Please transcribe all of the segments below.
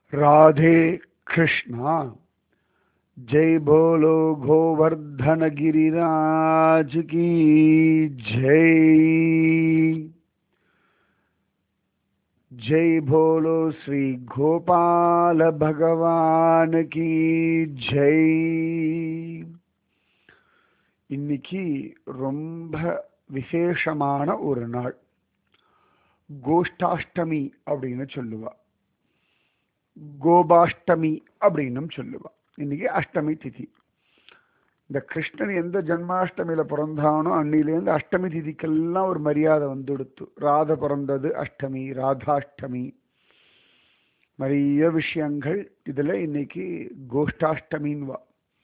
राधे कृष्णा। जय बोलो गोवर्धन गिरिराज की जय। जय बोलो श्री गोपाल भगवान की जय। இன்னைக்கு ரொம்ப விசேஷமான ஒரு நாள். கோஷ்டாஷ்டமி அப்படின்னு சொல்லுவா, கோபாஷ்டமி அப்படின்னும் சொல்லுவா. இன்னைக்கு அஷ்டமி திதி. இந்த கிருஷ்ணன் எந்த ஜன்மாஷ்டமியில பிறந்தானோ அன்னிலேருந்து அஷ்டமி திதிக்கெல்லாம் ஒரு மரியாதை வந்துடுத்து. ராத பிறந்தது அஷ்டமி, ராதாஷ்டமி, நிறைய விஷயங்கள் இதுல இன்னைக்கு கோஷ்டாஷ்டமின்வா.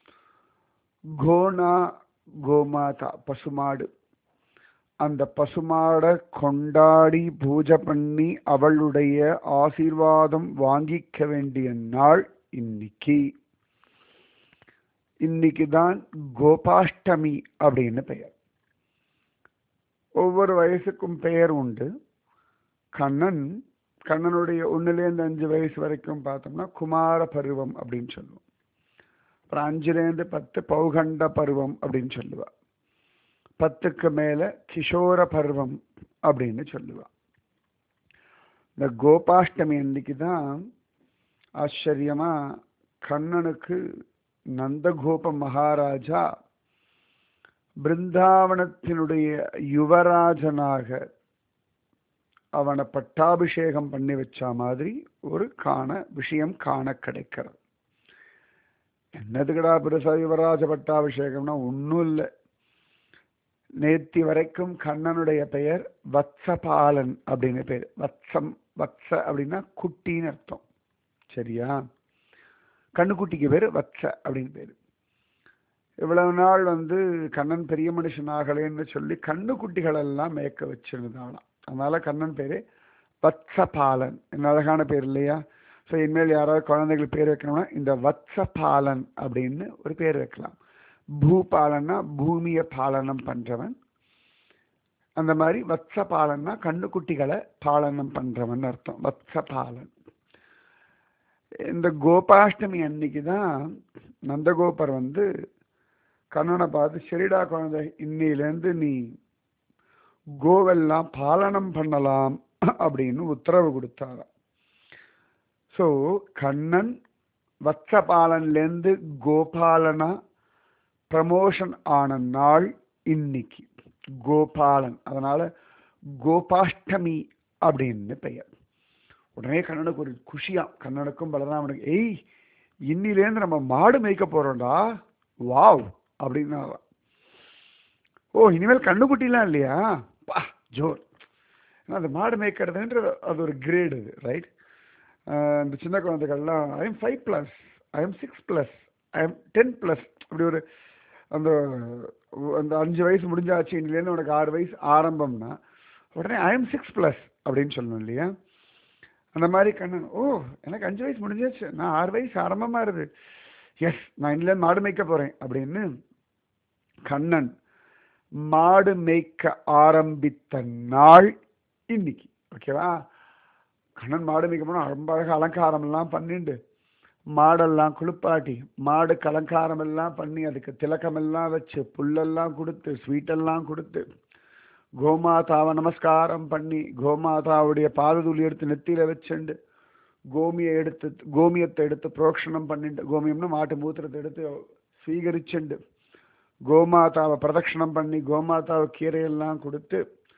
கோனா கோமாதா, பசுமாடு. அந்த பசுமாடை கொண்டாடி பூஜை பண்ணி அவளுடைய ஆசீர்வாதம் வாங்கிக்க வேண்டிய நாள் இன்னைக்கு. இன்னைக்கு தான் கோபாஷ்டமி அப்படின்னு பெயர். ஒவ்வொரு வயசுக்கும் பெயர் உண்டு. கண்ணனுடைய 1லேருந்து 5 வயசு வரைக்கும் பார்த்தோம்னா குமார பருவம் அப்படின்னு சொல்லுவோம். அப்புறம் 5லேருந்து 10 பௌகண்ட பருவம் அப்படின்னு சொல்லுவா. 10க்கு மேல கிஷோர பருவம் அப்படின்னு சொல்லுவா. இந்த கோபாஷ்டமி அன்னைக்கு தான் ஆச்சரியமா கண்ணனுக்கு நந்தகோப மகாராஜா பிருந்தாவனத்தினுடைய யுவராஜனாக அவனை பட்டாபிஷேகம் பண்ணி வச்ச மாதிரி ஒரு விஷயம் காண கிடைக்கிறது. என்னதுக்கடா பெருசா யுவராஜ பட்டாபிஷேகம்னா ஒன்றும் இல்லை. நேத்தி வரைக்கும் கண்ணனுடைய பெயர் வத்சபாலன் அப்படின்னு பேர். வத்ச அப்படின்னா குட்டின்னு அர்த்தம். சரியா? கண்ணுக்குட்டிக்கு பேர் வத்ச அப்படின்னு பேர். இவ்வளவு நாள் கண்ணன் பெரிய மனுஷன் ஆகலேன்னு சொல்லி கண்ணுக்குட்டிகள் எல்லாம் மேய்க்க வச்சிருந்தாலாம். அதனால கண்ணன் பேரு வத்சபாலன். என்ன அழகான பேர் இல்லையா? ஸோ இனிமேல் யாராவது குழந்தைகள் பேர் வைக்கணும்னா இந்த வத்சபாலன் அப்படின்னு ஒரு பேர் வைக்கலாம். பூபாலன்னா பூமியை பாலனம் பண்றவன். அந்த மாதிரி வத்சபாலன்னா கண்ணுக்குட்டிகளை பாலனம் பண்றவன் அர்த்தம். வத்சபாலன். இந்த கோபாஷ்டமி அன்னைக்கு தான் நந்தகோபர் கண்ணனை பார்த்து, சரிடா குழந்தை, இன்னிலேருந்து நீ கோவெல்லாம் பாலனம் பண்ணலாம் அப்படின்னு உத்தரவு கொடுத்தாராம். ஸோ கண்ணன் வத்சபாலன்லேருந்து கோபாலனா ப்ரமோஷன் ஆன நாள் இன்னைக்கு கோபாலன். அதனால கோபாஷ்டமி அப்படின்னு பெயர். உடனே கண்ணனுக்கு ஒரு குஷியா, கண்ணனுக்கும் பலராமனுக்கு, ஏய் இன்னிலேருந்து நம்ம மாடு மேய்க்க போறோம்டா, வாவ் அப்படின்னா. ஓ, இனிமேல் கண்ணுக்குட்டிலாம் இல்லையா, பா ஜோர். அது மாடு மேய்க்கிறதுன்ற அது ஒரு கிரேடு, ரைட்? இந்த சின்ன குழந்தைகள்லாம் I am 5+, I am 6+, I am 10+, அப்படி ஒரு அந்த அந்த 5 வயசு முடிஞ்சாச்சு, இன்னிலேருந்து உனக்கு 6 வயசு ஆரம்பம்னா உடனே ஐ எம் 6+ அப்படின்னு சொல்லணும் இல்லையா? அந்த மாதிரி கண்ணன், ஓ எனக்கு 5 வயசு முடிஞ்சாச்சு, நான் 6 வயசு ஆரம்பமா இருக்கு, எஸ் நான் இன்னிலேருந்து மாடு மேய்க்க போறேன் அப்படின்னு கண்ணன் மாடு மேய்க்க ஆரம்பித்த நாள் இன்னைக்கு. ஓகேவா? கண்ணன் மாடு மேய்க்க போனா ரொம்ப அழகாக அலங்காரம் எல்லாம் பண்ணிண்டு, மாடெல்லாம் குளிப்பாட்டி, மாடுக்கு அலங்காரம் எல்லாம் பண்ணி, அதுக்கு திலக்கம் எல்லாம் வச்சு, புல்லெல்லாம் கொடுத்து, ஸ்வீட்டெல்லாம் கொடுத்து, கோமாதாவை நமஸ்காரம் பண்ணி, கோமாதாவுடைய பாததுளி எடுத்து நெத்தியில வச்சுண்டு, கோமியத்தை எடுத்து புரோக்ஷணம் பண்ணிட்டு, கோமியம்னு மாட்டு மூத்திரத்தை எடுத்து ஸ்வீகரிச்சுண்டு, கோமாதாவை பிரதட்சணம் பண்ணி, கோமாதாவை கீரையெல்லாம் கொடுத்து,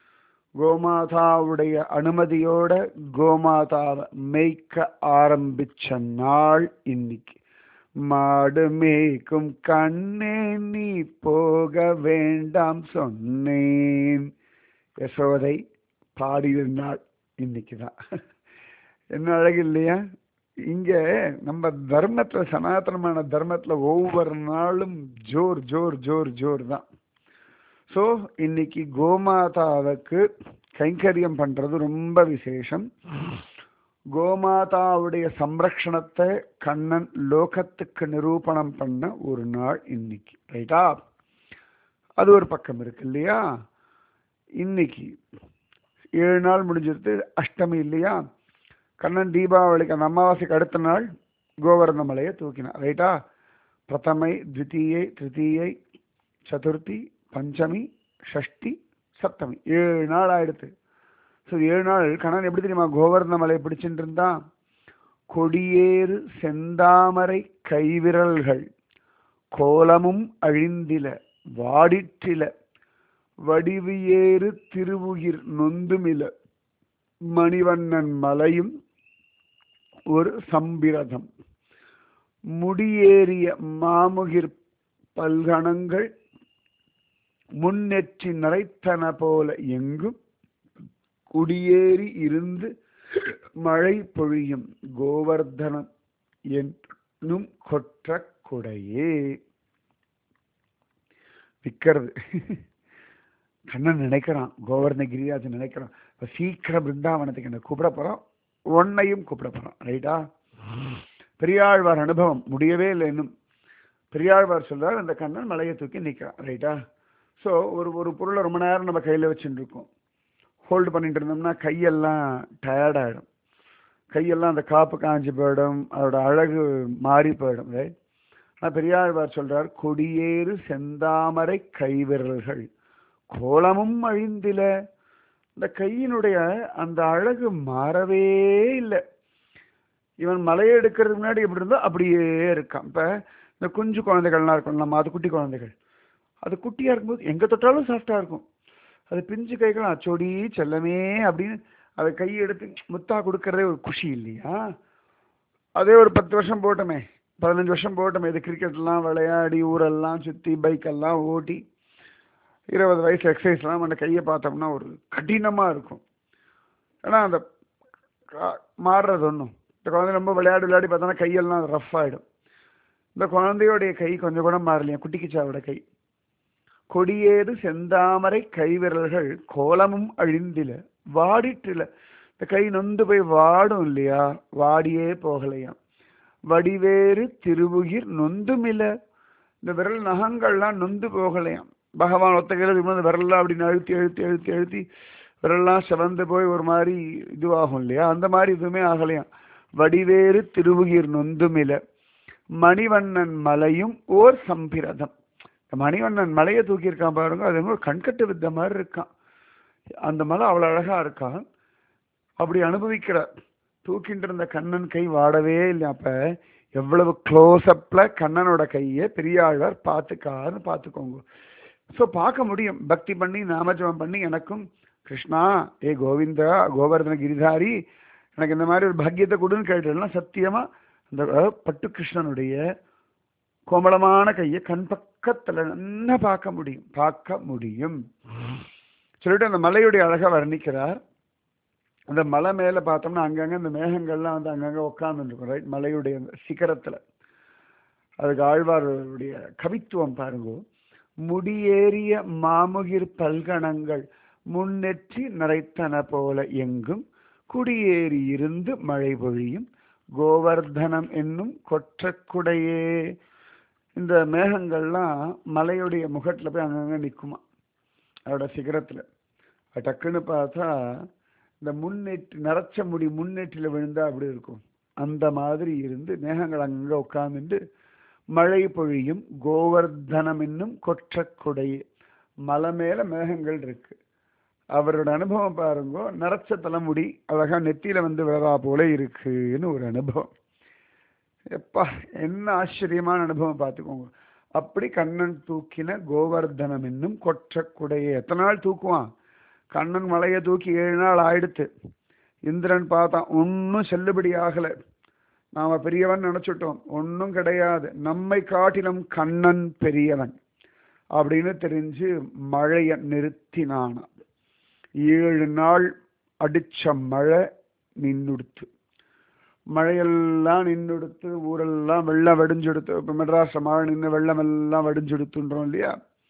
கோமாதாவுடைய அனுமதியோட கோமாதாவை மேய்க்க ஆரம்பிச்ச நாள் இன்னைக்கு. மாடு மேய்க்கும் கண்ணே நீ போக வேண்டாம் சொன்னேன், யசோதை பாடியிருந்தாள் இன்னைக்கு தான். என்ன அழகு இல்லையா? இங்க நம்ம தர்மத்துல, சனாதனமான தர்மத்துல ஒவ்வொரு நாளும் ஜோர் ஜோர் ஜோர் ஜோர் தான். ஸோ இன்னைக்கு கோமாதாவுக்கு கைங்கரியம் பண்றது ரொம்ப விசேஷம். கோமாதாவுடைய சம்ரக்ஷணத்தை கண்ணன் லோகத்துக்கு நிரூபணம் பண்ண ஒரு நாள் இன்னைக்கு, ரைட்டா? அது ஒரு பக்கம் இருக்கு இல்லையா? இன்னைக்கு 7 நாள் முடிஞ்சிருது, அஷ்டமி இல்லையா? கண்ணன் தீபாவளிக்கு அந்த அமாவாசைக்கு அடுத்த நாள் கோவர்தன மலையை தூக்கினான். ரைட்டா? பிரதமை, த்விதீயை, திருத்தீயை, சதுர்த்தி, பஞ்சமி, ஷஷ்டி, சப்தமி, 7 நாள் ஆயிடுத்து. ஸோ 7 நாள் கண்ணன் எப்படி தெரியுமா கோவர்தன மலையை பிடிச்சிட்டு இருந்தான்? கொடியேறு செந்தாமரை கைவிரல்கள் கோலமும் அழிந்தில வாடிற்றில வடிவியேறு திருவுயிர் நொந்துமில மணிவண்ணன் மலையும் ஒரு சம்பிரதம் முடியேறிய மாமுகிர் பல்கணங்கள் முன்னெற்றி நரைத்தன போல எங்கும் குடியேறி இருந்து மழை பொழியும் கோவர்தனம் என்னும் கொற்ற குடையே. விற்கிறது கண்ணன் நினைக்கிறான், கோவர்தன கிரிராஜன் நினைக்கிறான், இப்போ சீக்கிரம் பிருந்தாவனத்துக்கு என்ன கூப்பிட போகிறான், ஒன்னையும் கூப்பிட போகிறான். ரைட்டா? பெரியாழ்வார் அனுபவம் முடியவே இல்லை இன்னும். பெரியாழ்வார் சொல்றார், அந்த கண்ணன் மலையை தூக்கி நிற்கிறான். ரைட்டா? ஸோ ஒரு பொருளை ரொம்ப நேரம் நம்ம கையில் வச்சுட்டு இருக்கோம், ஹோல்டு பண்ணிட்டு இருந்தோம்னா கையெல்லாம் டயர்டாயிடும், கையெல்லாம் அந்த காப்பு காஞ்சி போயிடும், அதோட அழகு மாறி போயிடும். ரைட்? ஆனால் பெரியாழ்வார் சொல்றார், கொடியேறு செந்தாமரை கைவிரல்கள் கோலமும் அழிந்தில. இந்த கையினுடைய அந்த அழகு மாறவே இல்லை. இவன் மலையை எடுக்கிறதுக்கு முன்னாடி எப்படி இருந்தோ அப்படியே இருக்கான். இப்போ இந்த குஞ்சு குழந்தைகள்லாம் இருக்கும், நம்ம அது குட்டி குழந்தைகள், அது குட்டியாக இருக்கும்போது எங்கே தொட்டாலும் சாஃப்டாக இருக்கும். அது பிஞ்சு கைகள் அச்சோடி செல்லமே அப்படின்னு அதை கையை எடுத்து முத்தா கொடுக்கறதே ஒரு குஷி இல்லையா? அதே ஒரு 10 வருஷம் போட்டோமே, 15 வருஷம் போட்டோமே, இது கிரிக்கெட்லாம் விளையாடி ஊரெல்லாம் சுற்றி பைக்கெல்லாம் ஓட்டி 20 வயசு எக்ஸசைஸ்லாம் அந்த கையை பார்த்தோம்னா ஒரு கடினமாக இருக்கும். ஏன்னா அந்த மாறுறது ஒன்றும், இந்த குழந்தை ரொம்ப விளையாடி பார்த்தோன்னா கையெல்லாம் ரஃப் ஆகிடும். இந்த குழந்தையோடைய கை கொஞ்சம் கூட மாறலையா, குட்டிக்கிச்சாவோட கை. கொடியேறு செந்தாமரை கைவிரல்கள் கோலமும் அழிந்தில வாடிற்றில. இந்த கை நொந்து போய் வாடும் இல்லையா, வாடியே போகலையாம். வடிவேறு திருவுயிர் நொந்துமில. இந்த விரல் நகங்கள்லாம் நொந்து போகலையாம். பகவான் ஒத்த கையில் இந்த விரல்லாம் அப்படின்னு அழுத்தி அழுத்தி அழுத்தி அழுத்தி விரல்லாம் செவந்து போய் ஒரு மாதிரி இதுவாகும் இல்லையா, அந்த மாதிரி எதுவுமே ஆகலையாம். வடிவேறு திருவுயிர் நொந்துமில மணிவண்ணன் மலையும் ஓர் சம்பிரதம். மணிவண்ணன் மலையை தூக்கியிருக்கான் பாருங்க, அது ஒரு கண்கட்டு வித்த மாதிரி இருக்கான். அந்த மலை அவ்வளோ அழகா இருக்கான். அப்படி அனுபவிக்கிறார். தூக்கிட்டு இருந்த கண்ணன் கை வாடவே இல்லை. அப்ப எவ்வளவு க்ளோஸ்அப்ல கண்ணனோட கையை பெரியாழ்வார் பார்த்துக்காருன்னு பார்த்துக்கோங்க. ஸோ பார்க்க முடியும், பக்தி பண்ணி நாமஜபம் பண்ணி எனக்கும் கிருஷ்ணா ஏ கோவிந்தா கோவர்தன கிரிதாரி எனக்கு இந்த மாதிரி ஒரு பாக்கியத்தை கொடுன்னு கேட்டேன்னா சத்தியமா அந்த பட்டு கிருஷ்ணனுடைய கோமளமான கையை கண் பக்கத்துல நல்லா பார்க்க முடியும் சொல்லிட்டு அந்த மலையுடைய அழகை வர்ணிக்கிறார். அந்த மலை மேல பார்த்தோம்னா அங்கங்க இந்த மேகங்கள்லாம் வந்து அங்கங்க உட்கார்ந்துருக்கும். ரைட்? மலையுடைய சிகரத்துல. அதுக்கு ஆழ்வாருடைய கவித்துவம் பாருங்க. முடியேறிய மாமுகிர் பல்கணங்கள் முன்னெற்றி நரைத்தன போல எங்கும் குடியேறி இருந்து மழை பொழியும் கோவர்தனம் என்னும் கொற்றக்குடையே. இந்த மேகங்கள்லாம் மலையுடைய முகத்துல போய் அங்கங்க நிற்குமா, அதோட சிகரத்துல. டக்குன்னு பார்த்தா இந்த முன்னேற்றி நரைச்ச முடி முன்னேற்றில விழுந்தா அப்படி இருக்கும், அந்த மாதிரி இருந்து மேகங்கள் அங்கங்க உட்கார்ந்துட்டு மழை பொழியும் கோவர்தனம் என்னும் கொற்றக்குடையே. மலை மேல மேகங்கள் இருக்கு. அவரோட அனுபவம் பாருங்க, நரைச்ச தலைமுடி அழகா நெத்தியில வந்து விழறா போல இருக்குன்னு ஒரு அனுபவம். எப்பா என்ன ஆச்சரியமான அனுபவம் பார்த்துக்கோங்க. அப்படி கண்ணன் தூக்கின கோவர்தனம் என்னும் கொற்றக்குடையே. எத்தனை நாள் தூக்குவான் கண்ணன்? மலையை தூக்கி 7 நாள் ஆயிடுத்து. இந்திரன் பார்த்தான், ஒன்னும் செல்லுபடி ஆகல. நாம பெரியவன் நினைச்சிட்டோம், ஒன்னும் கிடையாது, நம்மை காட்டிலும் கண்ணன் பெரியவன் அப்படின்னு தெரிஞ்சு மழைய நிறுத்தினான். 7 நாள் அடிச்ச மழை நின்னுடுத்து. மழையெல்லாம் நின்றுடுத்து, ஊரெல்லாம் வெள்ளம் வடிஞ்செடுத்து. இப்போ மெட்ராஸ் மழை நின்று வெள்ளம் எல்லாம் வடிஞ்செடுத்துன்றோம் இல்லையா,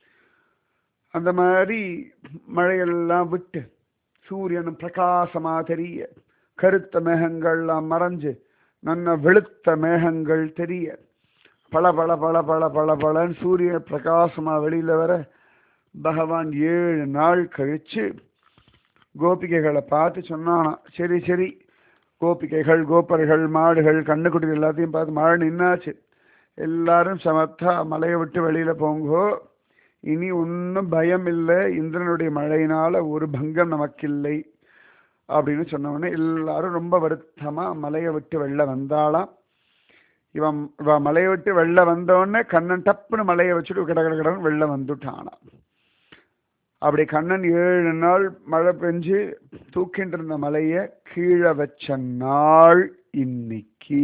அந்த மாதிரி மழையெல்லாம் விட்டு சூரியனும் பிரகாசமா தெரிய, கருத்த மேகங்கள்லாம் மறைஞ்சு நல்ல வெளுத்த மேகங்கள் தெரிய, பல பல பல பல பல பலன்னு சூரிய பிரகாசமா வெளியில வர, பகவான் 7 நாள் கழிச்சு கோபிகைகளை பார்த்து சொன்னானா, சரி சரி கோபிகைகள் கோப்பர்கள் மாடுகள் கண்ணுக்குட்டிகள் எல்லாத்தையும் பார்த்து மழை நின்னாச்சு. எல்லாரும் சமத்தா மலையை விட்டு வெளியில போங்கோ, இனி ஒன்றும் பயம் இல்லை, இந்திரனுடைய மழையினால ஒரு பங்கம் நமக்கில்லை அப்படின்னு சொன்ன உடனே எல்லாரும் ரொம்ப வருத்தமா மலையை விட்டு வெளில வந்தாளாம். இவன் மலையை விட்டு வெளில வந்தோடனே கண்ணன் டப்புன்னு மலையை வச்சுட்டு கட கட கடன்னு வெளில வந்துட்டானாம். அப்படி கண்ணன் 7 நாள் மழை பெஞ்சு தூக்கிட்டு இருந்த மலையை கீழே வச்ச நாள் இன்னைக்கு.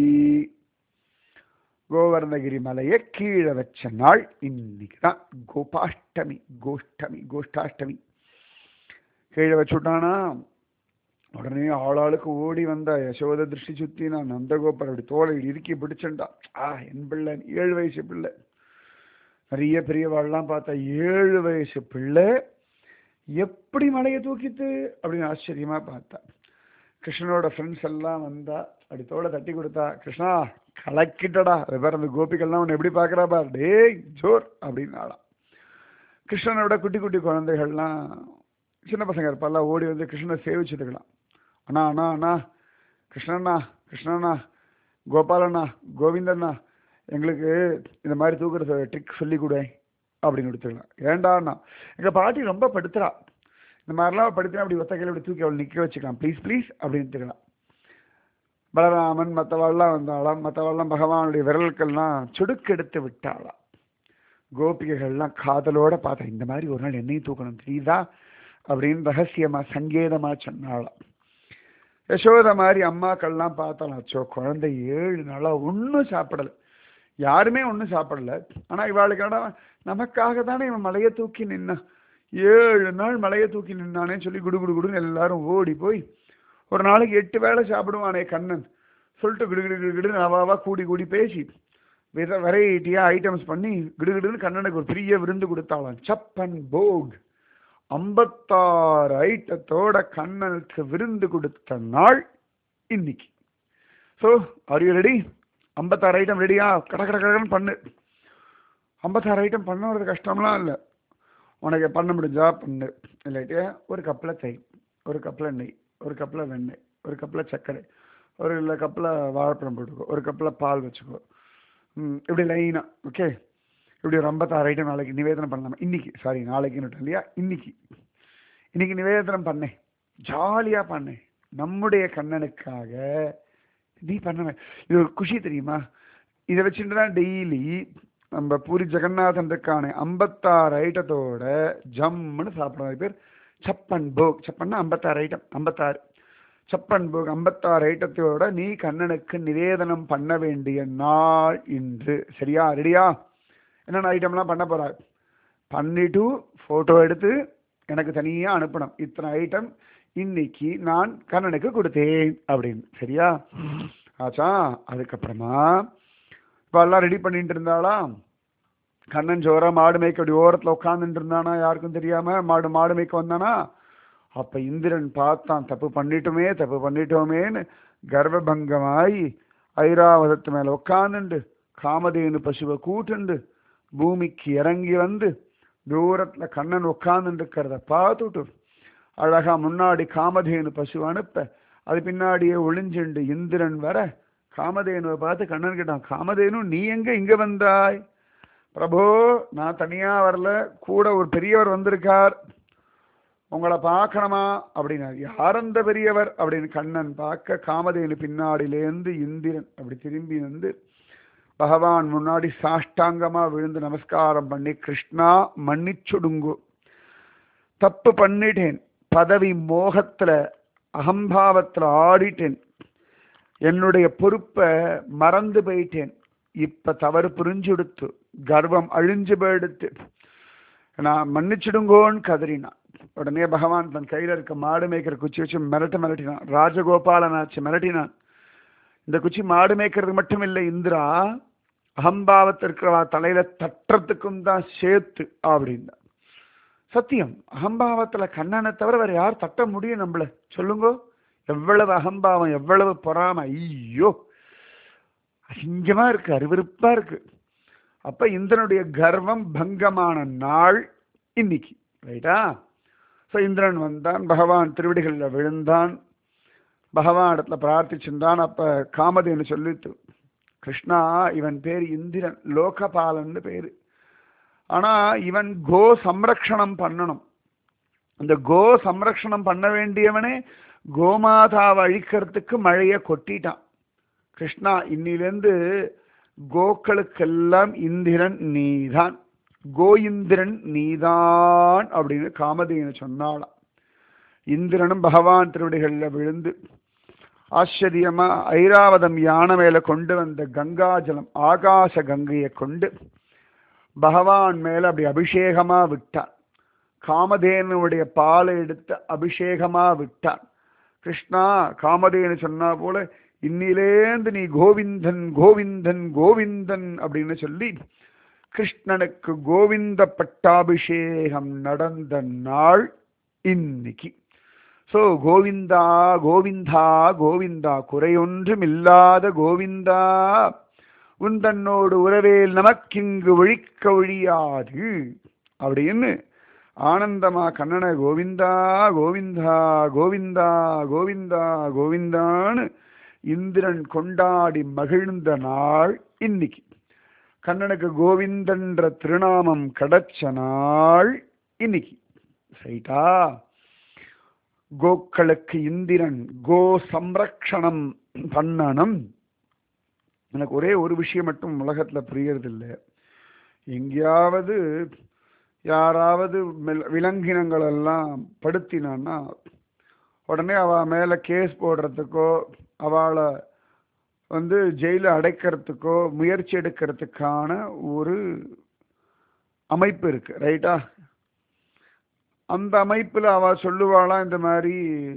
கோவர்ணகிரி மலையை கீழே வச்ச நாள் இன்னைக்கு தான். கோபாஷ்டமி, கோஷ்டாஷ்டமி கீழே வச்சுட்டானா. உடனே ஆளாளுக்கு ஓடி வந்தா. யசோத திருஷ்டி சுத்தினா. நந்தகோபர் அப்படி தோலை இறுக்கி பிடிச்சுண்டா. என் பிள்ளை 7 வயசு பிள்ளை. நிறைய பெரியவாள்லாம் பார்த்தா 7 வயசு பிள்ளை எப்படி மலையை தூக்கித்து அப்படின்னு ஆச்சரியமா பார்த்தா. கிருஷ்ணனோட ஃப்ரெண்ட்ஸ் எல்லாம் வந்தா. அப்படி தோலை தட்டி கொடுத்தா. கிருஷ்ணா கலக்கிட்டடா, வேற அந்த கோபிகள்லாம் உன்னை எப்படி பார்க்கறா பார், டேய் ஜோர் அப்படின்னாலாம். கிருஷ்ணனோட குட்டி குட்டி குழந்தைகள்லாம் சின்ன பசங்க இருப்பாலாம் ஓடி வந்து கிருஷ்ணனை சேவிச்சுட்டுக்கலாம். அண்ணா அண்ணா அண்ணா, கிருஷ்ணண்ணா கிருஷ்ணண்ணா, கோபாலண்ணா கோவிந்தண்ணா, எங்களுக்கு இந்த மாதிரி தூக்குற ட்ரிக் சொல்லி கொடு அப்படின்னு கொடுத்துக்கலாம். ஏண்டாண்ணா, எங்கள் பாட்டி ரொம்ப படுத்துறா, இந்த மாதிரிலாம் படுத்தினா அப்படி ஒத்த கையில் அப்படி தூக்கி அவள் நிற்க வச்சுக்கலாம் ப்ளீஸ் ப்ளீஸ் அப்படின்ட்டுக்கலாம். பலராமன் மற்றவாள்லாம் வந்தாலாம். மற்றவாள்லாம் பகவானுடைய விரல்கள்லாம் சுடுக்கெடுத்து விட்டாளாம். கோபிகைகள்லாம் காதலோட பார்த்தா, இந்த மாதிரி ஒரு நாள் என்னையும் தூக்கணும் தெரியுதா அப்படின்னு ரகசியமா சங்கேதமா சொன்னாளாம். யசோத மாதிரி அம்மாக்கள்லாம் பார்த்தாலும், அச்சோ குழந்தை 7 நாளா ஒன்றும் சாப்பிடலை, யாருமே ஒன்றும் சாப்பிடல. ஆனால் இவாளுக்கு நமக்காக தானே இவன் மலையை தூக்கி நின்னான், 7 நாள் மலையை தூக்கி நின்னானே சொல்லி குடு குடு குடுன்னு எல்லாரும் ஓடி போய் ஒரு நாளைக்கு 8 வேளை சாப்பிடுவானே கண்ணன் சொல்லிட்டு கிடுகிடுன்னு அவாவா கூடி கூடி பேசி வெரைட்டியா ஐட்டம்ஸ் பண்ணி கிடுகிடுன்னு கண்ணனுக்கு ஒரு பெரிய விருந்து கொடுத்தாளாம். சப்பன் போக் 56 ஐட்டத்தோட கண்ணனுக்கு விருந்து கொடுத்த நாள் இன்னைக்கு. So are you ready? 56 item ரெடியா? கட கட கடன்னு பண்ணு. 56 ஐட்டம் பண்ணுறது கஷ்டம்லாம் இல்லை, உனக்கு பண்ண முடிஞ்சா பண்ணு. இல்லாட்டியா ஒரு கப்பில் தயிர், ஒரு கப்பில் நெய், ஒரு கப்பில் வெண்ணெய், ஒரு கப்பில் சர்க்கரை, ஒரு இல்லை கப்பில் வாழைப்பழம் போட்டுக்கோ, ஒரு கப்பில் பால் வச்சுக்கோ. இப்படி லைனா ஓகே. இப்படி ஒரு 56 ஐட்டம் நாளைக்கு நிவேதனம் பண்ணலாமா? இன்னைக்கு சாரி நாளைக்குன்னு இல்லையா, இன்னைக்கு நிவேதனம் பண்ணேன், ஜாலியாக பண்ணேன் நம்முடைய கண்ணனுக்காக. நீ பண்ண இது ஒரு குஷி தெரியுமா? இதை வச்சுட்டு தான் டெய்லி நம்ம பூரி ஜெகநாதன் இருக்கானே 56 ஐட்டத்தோட ஜம்முன்னு சாப்பிட்றோம். பேர் சப்பன் போக். சப்பன்னா 56 ஐட்டம், 56 சப்பன் போக் 56 ஐட்டத்தோட நீ கண்ணனுக்கு நிவேதனம் பண்ண வேண்டிய நாள் இன்று. சரியா? ரெடியா? என்னென்ன ஐட்டம்லாம் பண்ண போறாரு பண்ணிட்டு ஃபோட்டோ எடுத்து எனக்கு தனியாக அனுப்பணும். இத்தனை ஐட்டம் இன்னைக்கு நான் கண்ணனுக்கு கொடுத்தேன் அப்படின்னு. சரியா ஆச்சா? அதுக்கப்புறமா இப்போ எல்லாம் ரெடி பண்ணிட்டு இருந்தாளா. கண்ணன் ஜோரா மாடு மேய்க்க அப்படி ஓரத்தில் உட்காந்துட்டு இருந்தானா, யாருக்கும் தெரியாம மாடு மேய்க்க வந்தானா. அப்ப இந்திரன் பார்த்தான், தப்பு பண்ணிட்டோமேன்னு கர்வபங்கமாயி ஐராவதத்து மேல உட்காந்துண்டு காமதேனு பசுவை கூட்டுண்டு பூமிக்கு இறங்கி வந்து தூரத்துல கண்ணன் உட்காந்துட்டு இருக்கிறத பார்த்துட்டு அழகா முன்னாடி காமதேனு பசு அனுப்ப அது பின்னாடியே ஒளிஞ்சுண்டு இந்திரன் வர காமதேனுவை பார்த்து கண்ணன் கேட்டான், காமதேனு நீ எங்க இங்க வந்தாய்? பிரபு நான் தனியா வரல, கூட ஒரு பெரியவர் வந்திருக்கார், உங்களை பார்க்கணுமா அப்படின்னார். யார் அந்த பெரியவர் அப்படின்னு கண்ணன் பார்க்க காமதேனு பின்னாடியிலேருந்து இந்திரன் அப்படி திரும்பி வந்து பகவான் முன்னாடி சாஷ்டாங்கமா விழுந்து நமஸ்காரம் பண்ணி, கிருஷ்ணா மன்னிச்சுடுங்கு, தப்பு பண்ணிட்டேன், பதவி மோகத்துல அகம்பாவத்துல ஆடிட்டேன், என்னுடைய பொறுப்பை மறந்து போயிட்டேன், இப்ப தவறு புரிஞ்சுடுத்து, கர்வம் அழிஞ்சு போயிடுத்து, நான் மன்னிச்சிடுங்கோன்னு கதறினான். உடனே பகவான் தன் கையில இருக்க மாடு மேய்க்கிற குச்சி வச்சு மிரட்டினான். ராஜகோபாலனாச்சு மிரட்டினான். இந்த குச்சி மாடு மேய்க்கிறதுக்கு மட்டும் இல்லை இந்திரா, அகம்பாவத்தில் இருக்கிறவா தலையில தட்டுறதுக்கும் தான் சேர்த்து அப்படின்னா. சத்தியம், அகம்பாவத்துல கண்ணனை தவிர வேற யார் தட்ட முடியும் நம்மள? சொல்லுங்க. எவ்வளவு அகம்பாவம், எவ்வளவு பொறாமை, ஐயோ அசிங்கமா இருக்கு, அருவருப்பா இருக்கு. அப்ப இந்திரனுடைய கர்வம் பங்கமான நாள் இன்னைக்கு. ரைட்டா? ஸோ இந்திரன் வந்தான், பகவான் திருவடிகளில் விழுந்தான், பகவான் இடத்துல பிரார்த்திச்சுட்டான். அப்ப காமதேனு சொல்லிட்டு, கிருஷ்ணா இவன் பேர் இந்திரன், லோகபாலன்னு பேரு. ஆனா இவன் கோ சம்ரக்ஷணம் பண்ணணும். இந்த கோ சம்ரக்ஷணம் பண்ண வேண்டியவனே கோமாதாவை அழிக்கிறதுக்கு மழைய கொட்டிட்டான். கிருஷ்ணா இன்னிலிருந்து கோக்களுக்கெல்லாம் இந்திரன் நீதான், கோயிந்திரன் நீதான் அப்படின்னு காமதேனு சொன்னாலாம். இந்திரனும் பகவான் திருவடிகள்ல விழுந்து ஆச்சரியமா ஐராவதம் யானை மேல கொண்டு வந்த கங்காஜலம் ஆகாச கங்கையை கொண்டு பகவான் மேல அப்படி அபிஷேகமா விட்டான். காமதேனுடைய பாலை எடுத்து அபிஷேகமா விட்டான். கிருஷ்ணா காமதேனு சொன்னா போல இன்னிலேந்து நீ கோவிந்தன் கோவிந்தன் கோவிந்தன் அப்படின்னு சொல்லி கிருஷ்ணனுக்கு கோவிந்த பட்டாபிஷேகம் நடந்த நாள் இன்னைக்கு. ஸோ கோவிந்தா கோவிந்தா கோவிந்தா, குறையொன்றும் இல்லாத கோவிந்தா, உந்தன்னோடு உறவேல் நமக்கிங்கு ஒழிக்க ஒழியாது அப்படின்னு ஆனந்தமா கண்ணனை கோவிந்தா கோவிந்தா கோவிந்தா கோவிந்தா கோவிந்தான்னு இந்திரன் கொண்டாடி மகிழ்ந்த நாள் இன்னைக்கு. கண்ணனுக்கு கோவிந்தன்ற திருநாமம் கிடைச்ச நாள் இன்னைக்கு. சரிட்டா? கோக்களுக்கு இந்திரன் கோ சம்ரக்ஷணம் பண்ணணும். எனக்கு ஒரே ஒரு விஷயம் மட்டும் உலகத்துல புரியறதில்லை. எங்கேயாவது யாராவது விலங்கினங்கள் எல்லாம் படுத்தினான்னா உடனே அவ மேல கேஸ் போடுறதுக்கோ அவளை ஜெயில அடைக்கிறதுக்கோ முயற்சி எடுக்கிறதுக்கான ஒரு அமைப்பு இருக்கு, ரைட்டா? அந்த அமைப்புல அவ சொல்லுவாளா, இந்த மாதிரி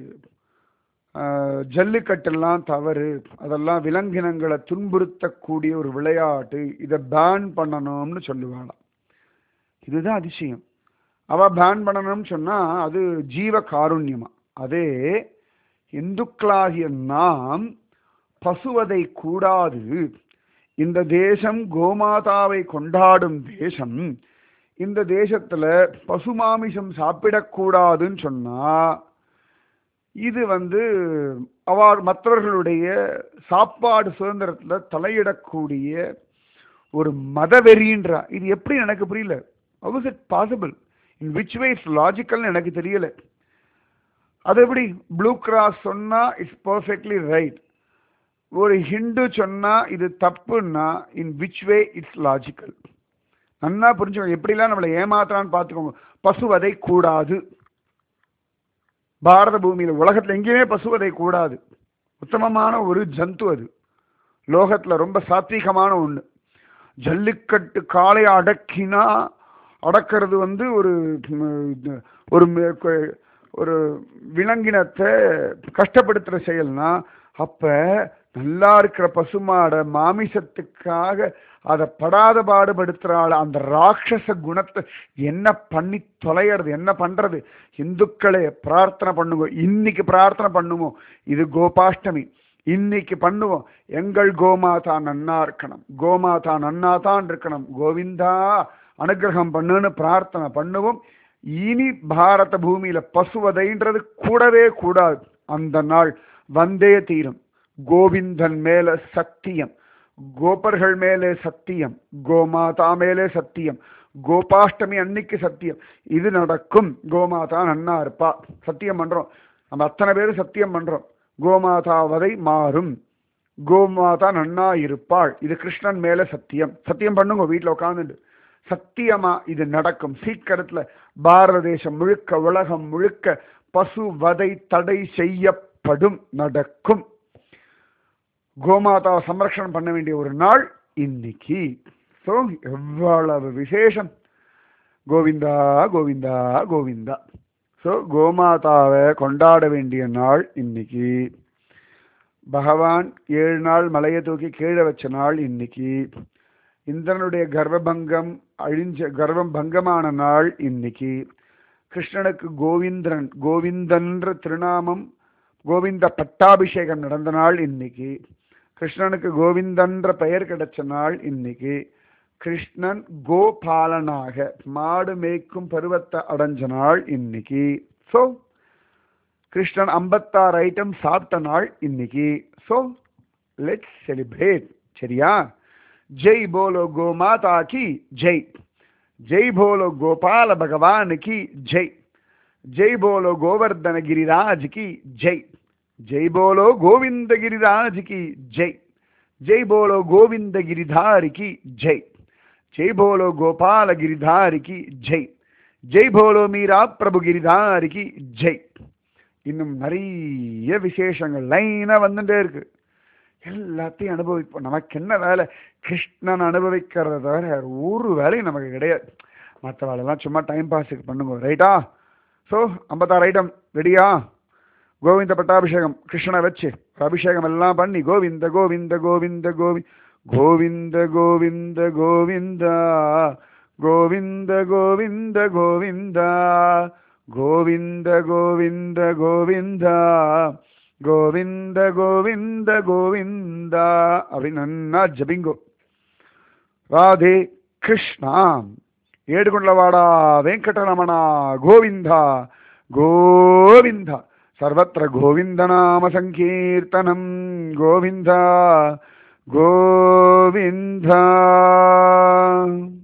ஜல்லிக்கட்டெல்லாம் தவறு, அதெல்லாம் விலங்கினங்களை துன்புறுத்தக்கூடிய ஒரு விளையாட்டு, இதை பேன் பண்ணணும்னு சொல்லுவாளாம். இதுதான் அதிசயம். அவ பேன் பண்ணணும்னு சொன்னா அது ஜீவ காருண்யமா. அதே இந்துக்களாகிய நாம் பசுவதை கூடாது, இந்த தேசம் கோமாதாவை கொண்டாடும் தேசம், இந்த தேசத்துல பசுமாமிசம் சாப்பிடக்கூடாதுன்னு சொன்னா இது மற்றவர்களுடைய சாப்பாடு சுதந்திரத்துல தலையிடக்கூடிய ஒரு மதவெறின்றா. இது எப்படி எனக்கு புரியல. How is it possible? In which way it's logical எனக்கு தெரியல. அது எப்படி ப்ளூ கிராஸ் சொன்னா இட்ஸ் பர்ஃபெக்ட்லி ரைட், ஒரு ஹிந்து சொன்னா இது தப்புன்னா in which way it's logical? நன்னா புரிஞ்சுக்கோங்க. எப்படிலாம் நம்மளை ஏமாத்துறான்னு பார்த்துக்கோங்க. பசுவதை கூடாது. பாரத பூமியில உலகத்துல எங்கேயுமே பசுவதை கூடாது. உத்தமமான ஒரு ஜந்து, அது லோகத்துல ரொம்ப சாத்வீகமான ஒண்ணு. ஜல்லிக்கட்டு காளையை அடக்கினா அடக்கிறது ஒரு ஒரு ஒரு விலங்கினத்தை கஷ்டப்படுத்துற செயல்னா, அப்ப நல்லா இருக்கிற பசுமாட மாமிசத்துக்காக அதை படாத பாடுபடுத்துறாள். அந்த ராட்சச குணத்தை என்ன பண்ணி தொலைகிறது, என்ன பண்றது? இந்துக்களே பிரார்த்தனை பண்ணுங்க, இன்னைக்கு பிரார்த்தனை பண்ணுவோம். இது கோபாஷ்டமி, இன்னைக்கு பண்ணுவோம். எங்கள் கோமாதா நன்னா இருக்கணும், கோமாதா நன்னா தான் இருக்கணும், கோவிந்தா அனுகிரகம் பண்ணுன்னு பிரார்த்தனை பண்ணுவோம். இனி பாரத பூமியில பசுவதைன்றது கூடவே கூடாது. அந்த நாள் வந்தே தீரும். கோவிந்தன் மேல சத்தியம், கோபர்கள் மேலே சத்தியம், கோமாதா மேலே சத்தியம், கோபாஷ்டமி அன்னைக்கு சத்தியம். இது நடக்கும். கோமாதா நன்னா இருப்பா, சத்தியம் பண்றோம். நம்ம அத்தனை பேரும் சத்தியம் பண்றோம். கோமாதா வதை மாறும், கோமாதா நன்னா இருப்பாள். இது கிருஷ்ணன் மேல சத்தியம். சத்தியம் பண்ணுங்க வீட்டுல உட்காந்துட்டு. சத்தியமா இது நடக்கும். சீக்கிரத்துல பாரத தேசம் முழுக்க, உலகம் முழுக்க பசு வதை தடை செய்யப்படும், நடக்கும். கோமாதாவை சம்ரக்ஷணம் பண்ண வேண்டிய ஒரு நாள் இன்னைக்கு. ஸோ எவ்வளவு விசேஷம். கோவிந்தா கோவிந்தா கோவிந்தா. ஸோ கோமாதாவை கொண்டாட வேண்டிய நாள் இன்னைக்கு. பகவான் 7 நாள் மலையை தூக்கி கீழே வச்ச நாள் இன்னைக்கு. இந்திரனுடைய கர்வபங்கம் கர்வம் பங்கமான நாள் இன்னைக்கு. கிருஷ்ணனுக்கு கோவிந்தன்ற திருநாமம், கோவிந்த பட்டாபிஷேகம் நடந்த நாள் இன்னைக்கு. கிருஷ்ணனுக்கு கோவிந்தன்ற பெயர் கிடைச்ச நாள் இன்னைக்கு. கிருஷ்ணன் கோபாலனாக மாடு மேய்க்கும் பருவத்தை அடைஞ்ச நாள் இன்னைக்கு. ஸோ கிருஷ்ணன் 56 ஐட்டம் சாப்பிட்ட நாள் இன்னைக்கு. So let's celebrate. சரியா? ஜெய் போலோ கோமாதா கி ஜெய். ஜெய் போலோ கோபால பகவான் கி ஜெய். ஜெய் போலோ கோவர்தன கிரிராஜ் கி ஜெய். ஜெய் போலோ கோவிந்த கிரிராஜ் கி ஜெய். ஜெய் போலோ கோவிந்த கிரிதாரி கி ஜெய். ஜெய் போலோ கோபால கிரிதாரி கி ஜெய். ஜெய் போலோ மீரா பிரபு கிரிதாரி கி ஜெய். இன்னும் நிறைய விசேஷங்கள் லைனா வந்துட்டே இருக்கு. எல்லாத்தையும் அனுபவிப்போம். நமக்கு என்ன வேலை? கிருஷ்ணன் அனுபவிக்கிறத தவிர ஒரு வேலையும் நமக்கு கிடையாது. மற்ற வேலையெல்லாம் சும்மா டைம் பாஸுக்கு பண்ணுங்க. ரைட்டா? ஸோ 56 ஐட்டம் ரெடியா? கோவிந்த பட்டாபிஷேகம் கிருஷ்ணனை வச்சு அபிஷேகம் எல்லாம் பண்ணி கோவிந்த கோவிந்த கோவிந்த கோவிந்த கோவிந்த கோவிந்தா கோவிந்த கோவிந்த கோவிந்தா கோவிந்த கோவிந்த கோவிந்தா கோவிந்த கோவிந்த கோவிந்தா அப்படின்னு நன்னா ஜபிங்கோ. ராதே கிருஷ்ணா. ஏடுகுண்டலவாடா வெங்கடரமணா கோவிந்தா கோவிந்தா. சர்வத்திர கோவிந்த நாம சங்கீர்த்தனம் கோவிந்தா கோவிந்தா.